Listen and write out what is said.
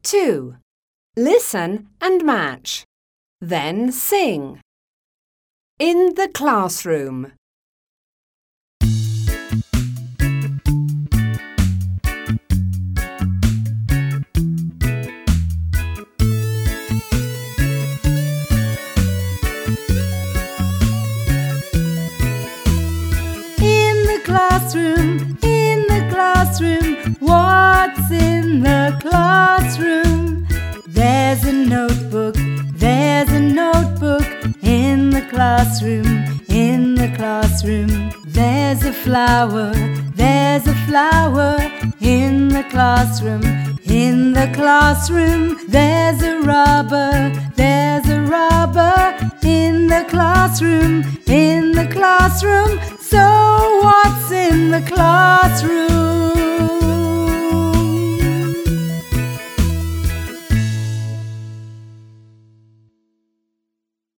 2. Listen and match. Then sing. In the classroom. In the classroom, what's in the classroom? There's a notebook in the classroom, in the classroom. There's a flower in the classroom, in the classroom. There's a rubber in the classroom, in the classroom. So what's in the classroom?